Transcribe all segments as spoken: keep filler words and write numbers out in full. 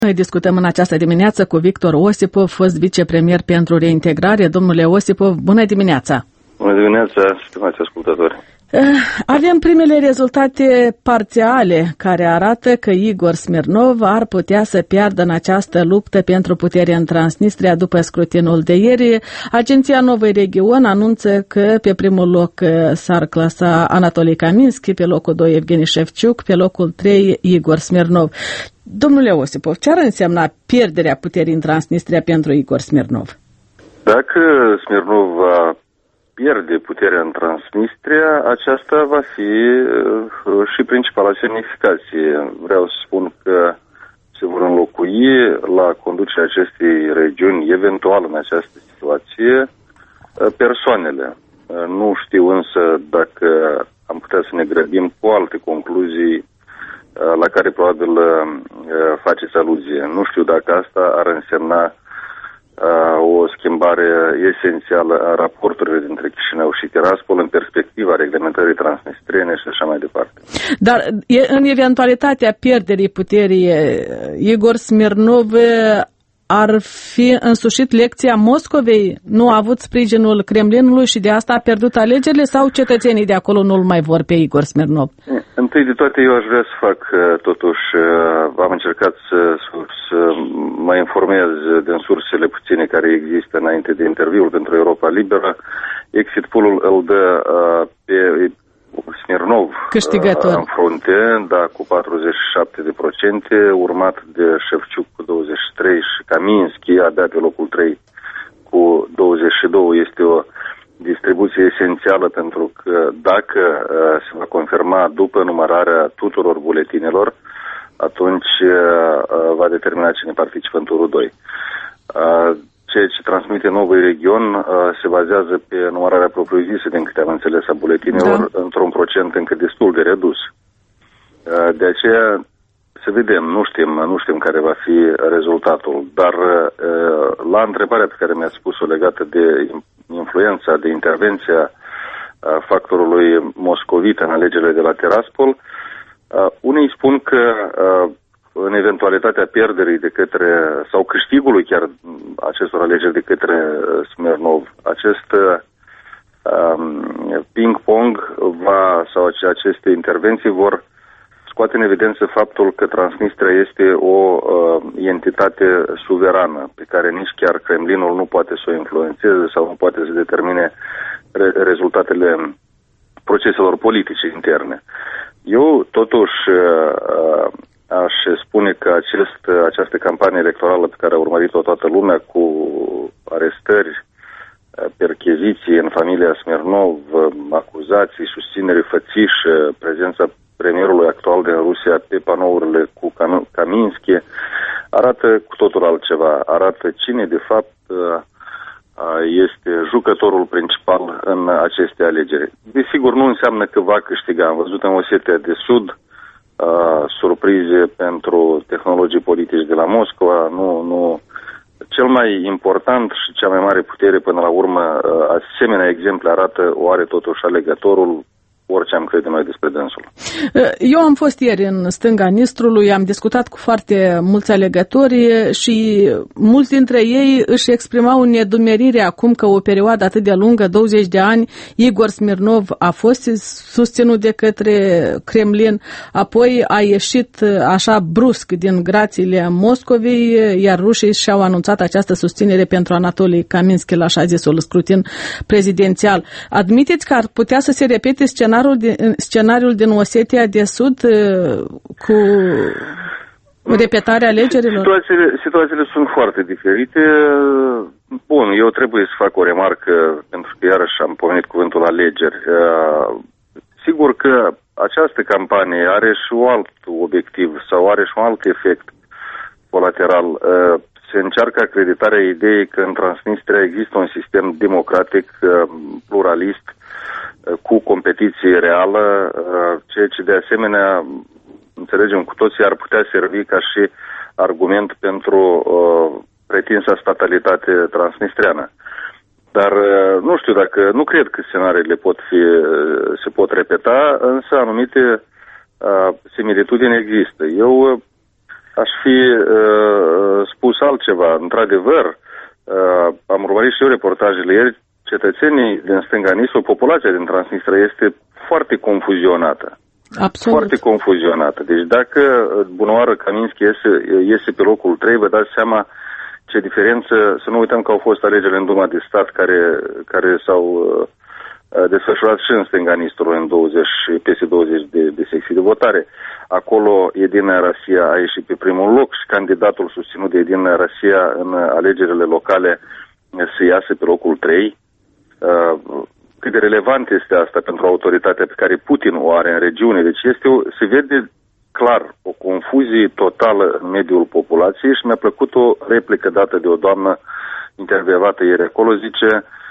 Noi discutăm în această dimineață cu Victor Osipov, fost vicepremier pentru reintegrare. Domnule Osipov, bună dimineața! Bună dimineața, stimați ascultători! Avem primele rezultate parțiale care arată că Igor Smirnov ar putea să piardă în această luptă pentru putere în Transnistria după scrutinul de ieri. Agenția Novoi Region anunță că pe primul loc s-ar clasa Anatolii Kaminski, pe locul doi Evgeni Shevchuk, pe locul trei Igor Smirnov. Domnule Osipov, ce ar însemna pierderea puterii în Transnistria pentru Igor Smirnov? Dacă Smirnov va pierde puterea în Transnistria, aceasta va fi uh, și principala semnificație. Vreau să spun că se vor înlocui la conducerea acestei regiuni, eventual în această situație, uh, persoanele. Uh, nu știu însă dacă am putea să ne grăbim cu alte concluzii uh, la care probabil uh, faceți aluzie. Nu știu dacă asta ar însemna o schimbare esențială a raporturilor dintre Chișinău și Tiraspol în perspectiva reglementării transnistriene și așa mai departe. Dar în eventualitatea pierderii puterii, Igor Smirnov ar fi însușit lecția Moscovei? Nu a avut sprijinul Kremlinului și de asta a pierdut alegerile sau cetățenii de acolo nu-l mai vor pe Igor Smirnov? Întâi de toate eu aș vrea să fac, totuși, am încercat să, să mă informez din sursele puține care există înainte de interviul pentru Europa Liberă. Exit pool-ul îl dă pe Smirnov câștigător în frunte, da, cu patruzeci și șapte de procente, urmat de Shevchuk cu douăzeci și trei și Kaminski abia pe locul trei cu douăzeci și doi. Este o distribuție esențială pentru că dacă uh, se va confirma după numărarea tuturor buletinelor, atunci uh, va determina cine participă în turul doi. Uh, Ceea ce transmite Novoi Region uh, se bazează pe numărarea propriu-zisă, din câte am înțeles, a buletinelor, da, într-un procent încă destul de redus. Uh, de aceea, să vedem, nu știm, nu știm care va fi rezultatul, dar uh, la întrebarea pe care mi-ați spus-o legată de influența, de intervenția uh, factorului moscovit în alegerile de la Tiraspol, uh, unii spun că uh, în eventualitatea pierderii de către, sau câștigului chiar acestor alegeri de către Smirnov, acest um, ping-pong va, sau aceste intervenții vor scoate în evidență faptul că Transnistria este o uh, entitate suverană, pe care nici chiar Kremlinul nu poate să o influențeze sau nu poate să determine re- rezultatele proceselor politice interne. Eu, totuși, uh, aș spune că acest, această campanie electorală pe care a urmărit-o toată lumea, cu arestări, percheziții în familia Smirnov, acuzații, susținere fățișă, prezența premierului actual din Rusia pe panourile cu Kaminski, arată cu totul altceva. Arată cine, de fapt, este jucătorul principal în aceste alegeri. Desigur, nu înseamnă că va câștiga. Am văzut în Osetia de Sud Uh, surprize pentru tehnologii politici de la Moscova. Nu, nu. Cel mai important și cea mai mare putere până la urmă, uh, asemenea exemple arată, o are totuși alegătorul, orice am crede noi despre dânsul. Eu am fost ieri în stânga Nistrului, am discutat cu foarte mulți alegători și mulți dintre ei își exprimau nedumerire acum că o perioadă atât de lungă, douăzeci de ani, Igor Smirnov a fost susținut de către Kremlin, apoi a ieșit așa brusc din grațiile Moscovei, iar rușii și-au anunțat această susținere pentru Anatolii Kaminski la așa zisul scrutin prezidențial. Admiteți că ar putea să se repete scenariul Din, scenariul din Osetia de Sud cu repetarea alegerilor? Situațiile, situațiile sunt foarte diferite. Bun, eu trebuie să fac o remarcă, pentru că iarăși am pomenit cuvântul alegeri. Sigur că această campanie are și un alt obiectiv sau are și un alt efect colateral. Se încearcă acreditarea ideii că în Transnistria există un sistem democratic, pluralist, cu competiție reală, ceea ce de asemenea, înțelegem cu toții, ar putea servi ca și argument pentru uh, pretinsa statalitate transnistriană. Dar nu știu dacă, nu cred că scenariile pot fi, se pot repeta, însă anumite uh, similitudini există. Eu uh, Aș fi uh, spus altceva. Într-adevăr, uh, am urmărit și eu reportajele ieri, cetățenii din stânga Nistrului, populația din Transnistria este foarte confuzionată. Absolut. Foarte confuzionată. Deci dacă bunoară Kaminski iese, iese pe locul trei, vă dați seama ce diferență. Să nu uităm că au fost alegerile în Duma de Stat care, care s-au uh, desfășurat și în stânga Nistrului în douăzeci, peste douăzeci de, de secții de votare. Acolo Edina Rasia a ieșit pe primul loc și candidatul susținut de Edina Rasia în alegerile locale se iasă pe locul trei. Uh, cât de relevant este asta pentru autoritatea pe care Putin o are în regiune. Deci este o, se vede clar o confuzie totală în mediul populației și mi-a plăcut o replică dată de o doamnă intervievată ieri acolo, zice: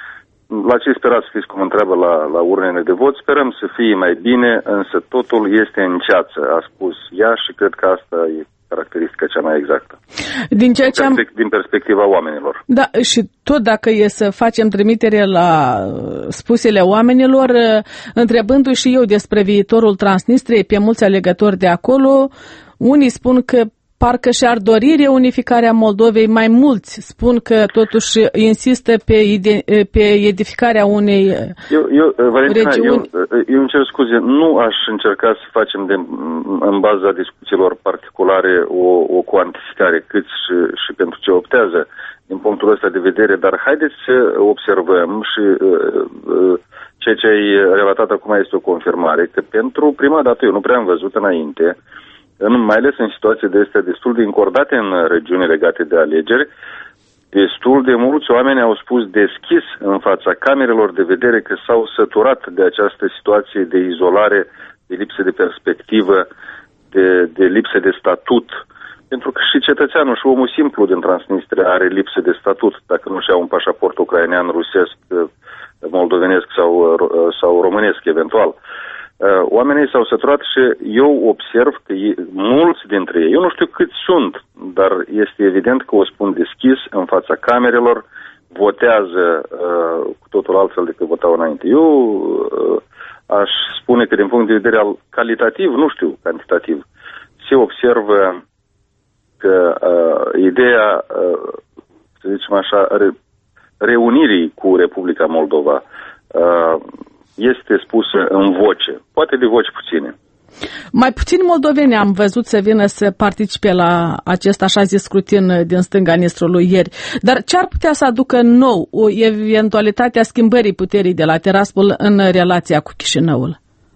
la ce sperați să fiți, cum întreabă la, la urnele de vot, sperăm să fie mai bine, însă totul este în ceață, a spus ea, și cred că asta e caracteristica cea mai exactă. Din ceea ce am... Din perspectiva oamenilor. Da, și tot dacă e să facem trimitere la spusele oamenilor, întrebându-i și eu despre viitorul Transnistriei, pe mulți alegători de acolo, unii spun că parcă și-ar dori reunificarea Moldovei, mai mulți spun că totuși insistă pe, ide- pe edificarea unei eu, eu, Valentina, regiuni. Eu, eu îmi cer scuze, nu aș încerca să facem de, în baza discuțiilor particulare o, o cuantificare cât și, și pentru ce optează din punctul ăsta de vedere, dar haideți să observăm și uh, uh, ceea ce ai relatat acum este o confirmare, că pentru prima dată eu nu prea am văzut înainte, în, mai ales în situații de astea destul de încordate în regiuni legate de alegeri, destul de mulți oameni au spus deschis în fața camerelor de vedere că s-au săturat de această situație de izolare, de lipsă de perspectivă, de, de lipsă de statut. Pentru că și cetățeanul și omul simplu din Transnistria are lipsă de statut, dacă nu și-au un pașaport ucrainean, rusesc, moldovenesc sau, sau românesc eventual. Oamenii s-au săturat și eu observ că mulți dintre ei, eu nu știu câți sunt, dar este evident că o spun deschis în fața camerelor, votează uh, cu totul altfel decât votau înainte. Eu uh, aș spune că din punct de vedere al calitativ, nu știu cantitativ, se observă că uh, ideea, uh, să zicem așa, re- reunirii cu Republica Moldova uh, este spusă în voce, poate de voci puține. Mai puțini moldoveni am văzut să vină să participe la acest așa zis scrutin din stânga Nistrului ieri. Dar ce ar putea să aducă nou o eventualitate a schimbării puterii de la Tiraspol în relația cu Chișinăul?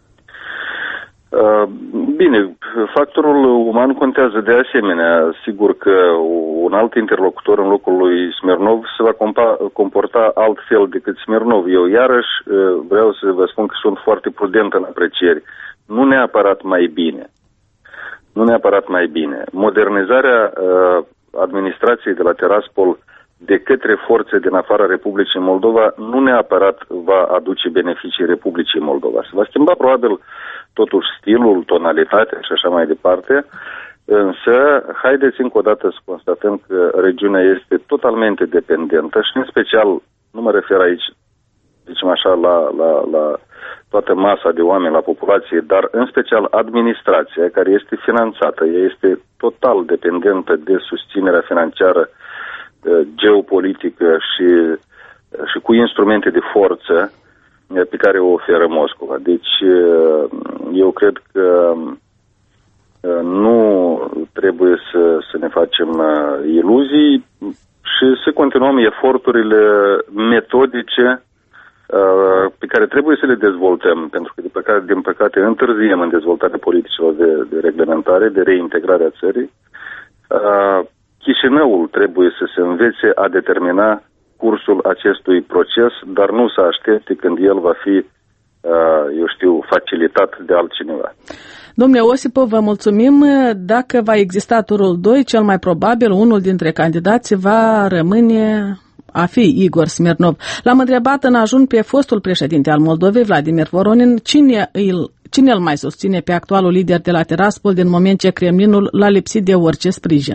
Bine, factorul uman contează de asemenea. Sigur că un alt interlocutor în locul lui Smirnov se va comporta altfel decât Smirnov. Eu iarăși vreau să vă spun că sunt foarte prudent în aprecieri. Nu neapărat mai bine. Nu neapărat mai bine. Modernizarea administrației de la Tiraspol de către forțe din afara Republicii Moldova nu neapărat va aduce beneficii Republicii Moldova. Se va schimba probabil totuși stilul, tonalitatea și așa mai departe, însă haideți încă o dată să constatăm că regiunea este totalmente dependentă și în special, nu mă refer aici, zicem așa, la, la, la toată masa de oameni, la populație, dar în special administrația care este finanțată, ea este total dependentă de susținerea financiară, geopolitică și, și cu instrumente de forță pe care o oferă Moscova. Deci eu cred că nu trebuie să, să ne facem iluzii și să continuăm eforturile metodice pe care trebuie să le dezvoltăm, pentru că, din păcate, din păcate întârziem în dezvoltarea politicilor de, de reglementare, de reintegrare a țării. Chișinăul trebuie să se învețe a determina cursul acestui proces, dar nu să aștepte când el va fi, eu știu, facilitat de altcineva. Domnule Osipov, vă mulțumim. Dacă va exista turul doi, cel mai probabil unul dintre candidați va rămâne a fi Igor Smirnov. L-am întrebat în ajun pe fostul președinte al Moldovei, Vladimir Voronin, cine îl, cine îl mai susține pe actualul lider de la Tiraspol din moment ce Kremlinul l-a lipsit de orice sprijin.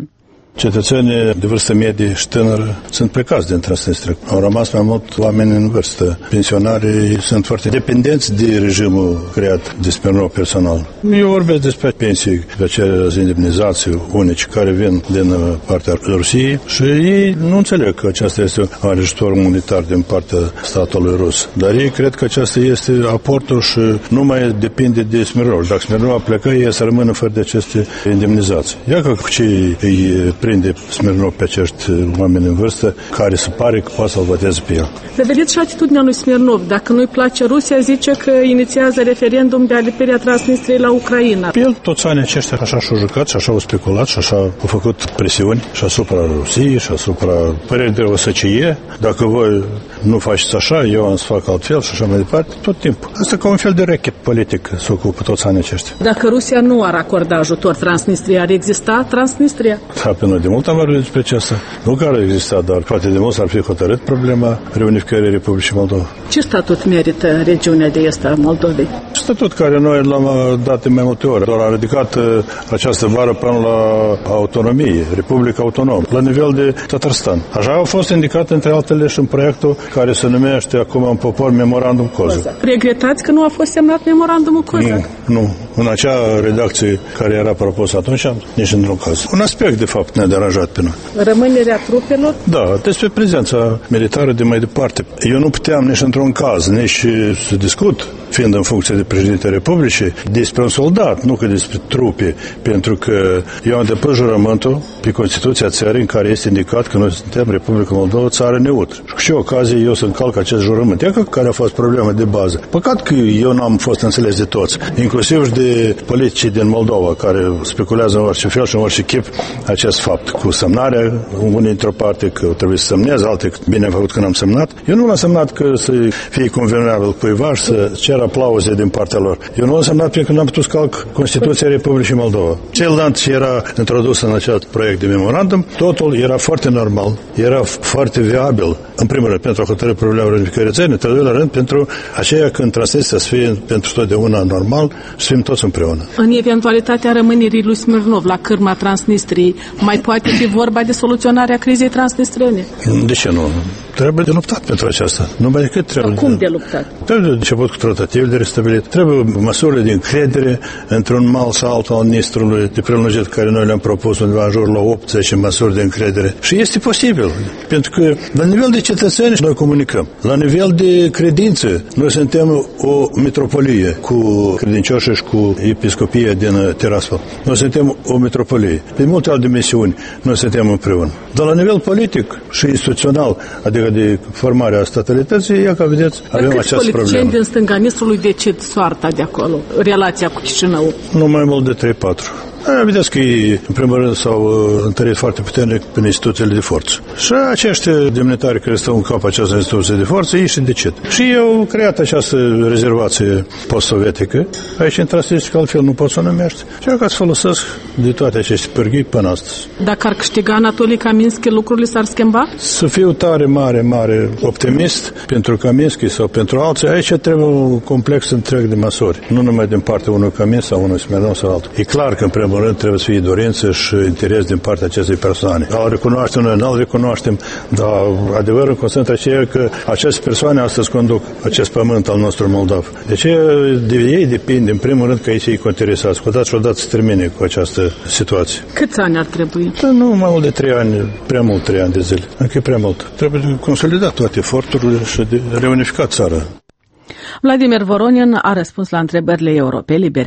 Cetățenii de vârstă medie și tânără sunt plecați din Transnistria. Au rămas mai mult oameni în vârstă. Pensionarii sunt foarte dependenți de regimul creat de Smirnov personal. Eu vorbesc despre pensii, de acele indemnizații unice care vin din partea Rusiei și ei nu înțeleg că aceasta este un ajutor umanitar din partea statului rus. Dar ei cred că aceasta este aportul și nu mai depinde de Smirnov. Dacă Smirnov a plecat, ei să rămână fără de aceste indemnizații. Ia că cu ce îi prinde Smirnov pe acești oameni în vârstă care se pare că poate să-l voteze pe el. Dar vedeți și atitudinea lui Smirnov. Dacă nu-i place Rusia, zice că inițiază referendum de alipirea Transnistriei la Ucraina. El toți anii aceștia așa și-au jucat și așa au speculat și așa au făcut presiuni și asupra Rusiei și asupra păreri de O S C E. Dacă voi nu faceți așa, eu am să fac altfel și așa mai departe, tot timpul. Asta ca un fel de rechet politic se ocupă toți anii aceștia. Dacă Rusia nu ar acorda ajutor Transnistriei, ar exista Transnistria? Da, pe noi de mult am vorbit despre aceasta. Nu că ar exista, dar poate de mult s-ar fi hotărât problema reunificării Republicii Moldova. Ce statut merită regiunea de est a Moldovei? Statut care noi l-am dat în mai multe ori. Doar a ridicat această vară până la autonomie, Republica Autonomă, la nivel de Tatarstan. Așa a fost indicat între altele și în proiectul care se numește acum în popor Memorandum Cozac. Regretați că nu a fost semnat memorandumul Cozac? Nu, nu. În acea redacție care era propusă atunci, nici într-un caz. Un aspect, de fapt, ne-a deranjat pe noi. Rămânerea trupelor? Da, despre prezența militară de mai departe. Eu nu puteam nici într-un caz, nici să discut, fiind în funcție de președinte Republicii, despre un soldat, nu că despre trupe, pentru că eu am depus jurământul pe Constituția țării în care este indicat că noi suntem Republica Moldova, țară neutră. Și cu ce ocazie eu să încalc acest jurământ? Iată care a fost problema de bază. Păcat că eu n-am fost înțeles de toți, inclusiv și de politicii din Moldova, care speculează în orice fel și în orice chip acest fapt, cu semnarea, unii într-o parte că trebuie să semnez, alte bine am făcut că n-am semnat. Eu nu l-am semnat că să fie convenabil cuiva și să cer aplauze din partea lor. Eu nu l-am semnat pentru că n-am putut scalc Constituția Republicii Moldova. Celălalt ce era introdus în acest proiect de memorandum, totul era foarte normal, era foarte viabil, în primul rând pentru a hotărâi problema reunificării țării, în al doilea rând pentru aceea când Transnistria să fie pentru totdeauna normal și să fim toți împreună. În eventualitatea rămânerii lui Smirnov la cârma Transnistriei, mai poate fi vorba de soluționarea crizei transnistriene? De ce nu? Trebuie de luptat pentru aceasta. Numai decât trebuie. Cum de luptat? Trebuie de început cu tratative de restabilit. Trebuie măsurile de încredere într-un mal sau altul al Nistrului de prelungit care noi le-am propus undeva în jur la opt zece măsuri de încredere. Și este posibil. Pentru că la nivel de cetățeni noi comunicăm. La nivel de credință noi suntem o metropolie cu credincioșii și cu episcopia din Tiraspol. Noi suntem o metropolie. Pe multe alte misiuni noi suntem împreună. Dar la nivel politic și instituțional, adică de formarea statalității, ia că vedeți, avem această problemă. Câți politicieni din stânga Nistrului decid soarta de acolo, relația cu Chișinău? Nu mai mult de trei patru. Vedeți că ei, în primul rând, s-au întărit foarte puternic prin instituțiile de forță. Și acești demnitari care stau în cap această instituție de forță, ei și decid. Și eu creat această rezervație post-sovietică, aici în Transnistria, că altfel nu pot să o numești. Și ca să folosesc de toate aceste pârghii până astăzi. Dacă ar câștiga Anatolii Kaminski, lucrurile s-ar schimba? Să fiu tare, mare, mare optimist pentru Kaminski sau pentru alții, aici trebuie un complex întreg de măsuri. Nu numai din partea unui Kaminski sau unui Smirnov sau altul. E clar că în primul rând trebuie să fie dorință și interes din partea acestei persoane. Îl recunoaștem, noi nu-l recunoaștem, dar adevărul constant aceea că aceste persoane astăzi conduc acest pământ al nostru moldav. Deci de ei depinde, în primul rând, că ei să-i interesați. Cu dat și odată să termine cu această situație. Câți ani ar trebui? Da, nu mai mult de trei ani, prea mult trei ani de zile. Încă e prea mult. Trebuie consolidat toate eforturile și de reunificat țara. Vladimir Voronin a răspuns la întrebările Europei Libere.